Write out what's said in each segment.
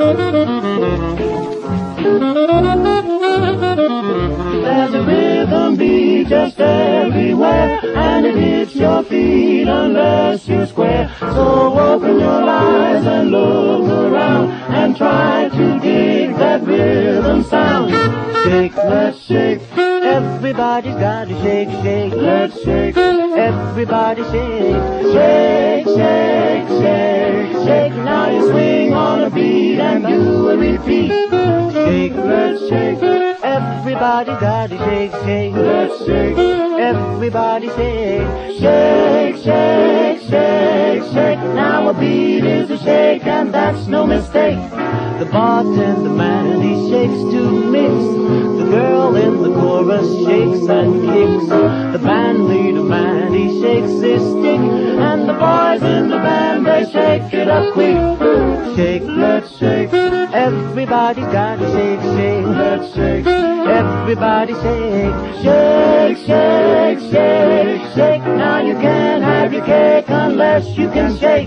There's a rhythm beat just everywhere, and it hits your feet unless you're square. So open your eyes and look around and try to dig that rhythm sound. Shake, let's shake. Everybody's gotta shake, shake. Let's shake. Everybody shake. Shake, shake, shake, shake. Now you swing on a beat and do a repeat. Shake, let's shake. Everybody gotta shake, shake. Let's shake. Everybody shake. Shake, shake, shake, shake. Now a beat is a shake and that's no mistake. The bartender man, he shakes to mix. The girl in the chorus shakes and kicks. The band leader man, he shakes his stick. And the boys in the band, they shake it up quick. Shake, let's shake. Everybody's gotta shake, shake. Let's shake. Everybody shake. Shake, shake, shake, shake. Now you can't have your cake unless you can shake.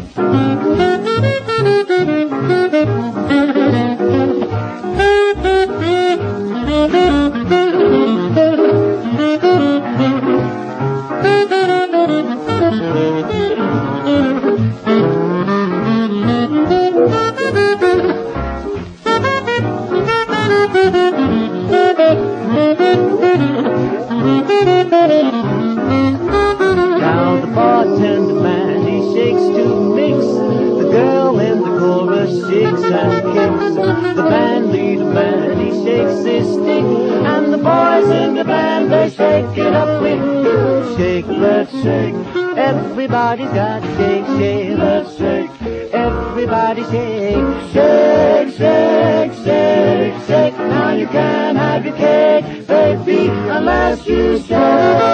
Now the bartender man, he shakes to mix. The girl in the chorus shakes and kicks. The band leader man, he shakes his stick. And the boys in the band, they shake it up quick. Shake, let's shake. Everybody's got to shake, shake, let's shake. Everybody shake. Shake, shake, shake, shake. Now you can't have your cake, baby, unless you shake.